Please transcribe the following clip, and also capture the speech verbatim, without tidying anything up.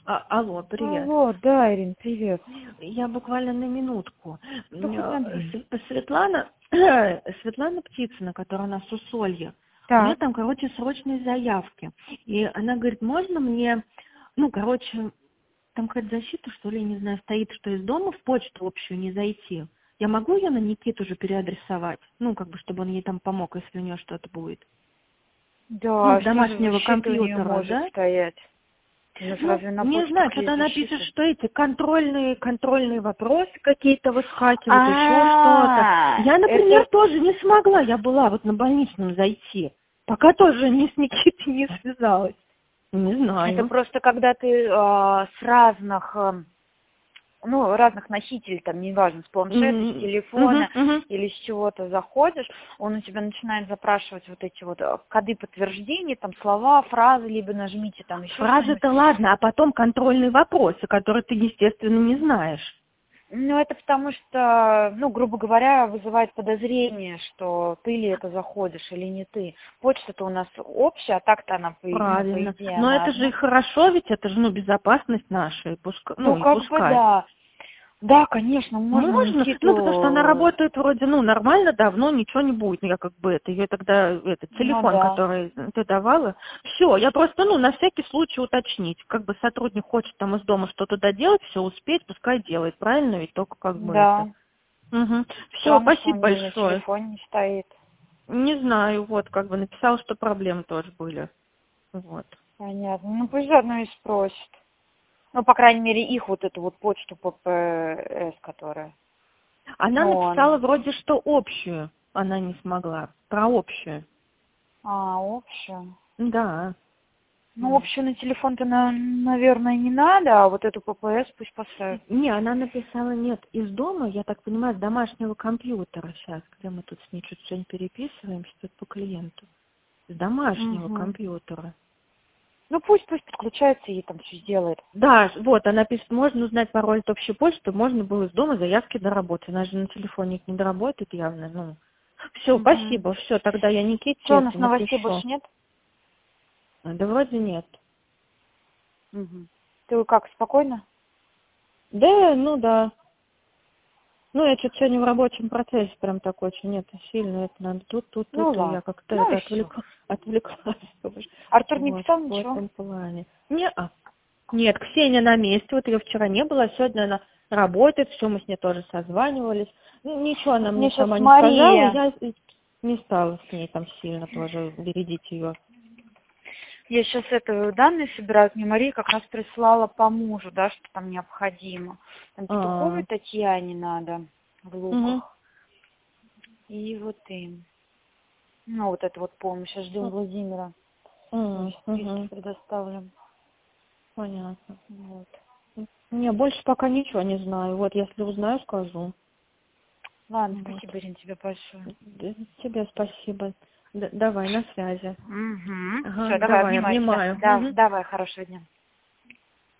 А, алло, привет. Алло, да, Ирин, привет. Я буквально на минутку. Да хоть на две. С- Светлана, Светлана Птицына, которая у нас в Усолье, у нее Так, там, короче, срочные заявки. И она говорит, можно мне, ну, короче, там какая-то защита, что ли, я не знаю, стоит, что из дома в почту общую не зайти. Я могу ее на Никиту уже переадресовать? Ну, как бы, чтобы он ей там помог, если у нее что-то будет. Ну, да, с что за домашнего защита у нее компьютера, может да? стоять? У нас Ну, разве на не почту знаю, есть что-то она пишет, защита? что эти контрольные, контрольные вопросы какие-то выскакивают, еще что-то. А, Я, например, это, тоже не смогла, я была вот на больничном зайти, пока тоже ни с Никитой не связалась. Не это знаю. просто когда ты а, с разных, а, ну, разных носителей, там, неважно, с планшета, с Мгм, мгм, телефона мгм. или с чего-то заходишь, он у тебя начинает запрашивать вот эти вот а, коды подтверждения, там, слова, фразы, либо нажмите там еще что-нибудь. Фразы-то ладно, а потом контрольные вопросы, которые ты, естественно, не знаешь. Ну, это потому что, ну, грубо говоря, вызывает подозрение, что ты ли это заходишь или не ты. Почта-то у нас общая, а так-то она, по, и- ну, по Правильно. идее, Но она это же и одна. хорошо, ведь это же, ну, безопасность наша, и пускай, Ну, ну, и как бы пускай. да. Да, конечно, можно Можно, ну потому что она Никиту, работает вроде, ну, нормально, давно, ничего не будет. Я как бы это, ее тогда, этот ну телефон, да, который ты давала, все, я просто, ну, на всякий случай уточнить. Как бы сотрудник хочет там из дома что-то доделать, все успеть, пускай делает, правильно? Ведь только как бы это. да. Угу. Все, Странно, что у спасибо нее на большое. телефоне не стоит. Не знаю, вот, как бы написал, что проблемы тоже были. Вот. Понятно. Ну, пусть заодно и спросит. Ну, по крайней мере, их вот эту вот почту П П С, которая. Она Вон. написала вроде, что общую она не смогла, про общую. А, общую. Да. Ну, общую на телефон-то, на- наверное, не надо, а вот эту П П С пусть поставит. Не, она написала нет из дома, я так понимаю, с домашнего компьютера сейчас, где мы тут с ней чуть сегодня переписываемся тут по клиенту. С домашнего Угу. компьютера. Ну, пусть, пусть подключается и там все сделает. Да, вот, она пишет, можно узнать пароль от общей почты, чтобы можно было из дома заявки доработать. Она же на телефоне их не доработает явно, ну. Все, Угу. спасибо, все, тогда я Что, Никите у это нас новостей напишу. больше нет? Да вроде нет. Угу. Ты как, спокойно? Да, ну да. Ну, я что-то сегодня в рабочем процессе прям так очень, это сильно, это надо тут, тут, Ну, тут, и я ладно. как-то Ну и это все. отвлекла, отвлеклась. Артур не Вот, писал в ничего? этом плане. Не-а. Нет, Ксения на месте, вот ее вчера не было, а сегодня она работает, все, мы с ней тоже созванивались. Ну, ничего она мне Мне сейчас сама не сказала, Мария, я и не стала с ней там сильно тоже бередить ее. я сейчас это данные собираю, мне Мария как раз прислала по мужу, да, что там необходимо. Там А, Петуховой Татьяне надо в угу. Луках. И вот им. Ну, вот это вот помощь. Сейчас ждем Владимира. Мы списки Угу. предоставлим. Понятно. Вот. Не, больше пока ничего не знаю. Вот, если узнаю, скажу. Ладно, Вот. спасибо, Ирина, тебе большое. Д- Тебе спасибо. Д- давай, на связи. Угу. Ага, Все, давай, давай, обнимаю тебя. обнимаю. Да, Мгм. давай, хорошего дня.